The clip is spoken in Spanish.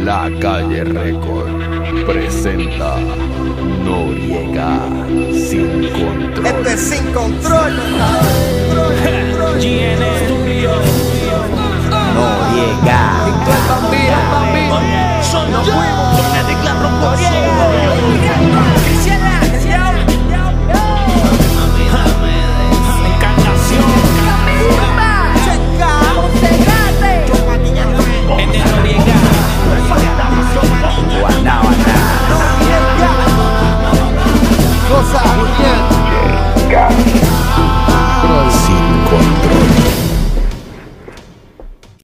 La Calle Record presenta Noriega Sin Control. Sin control.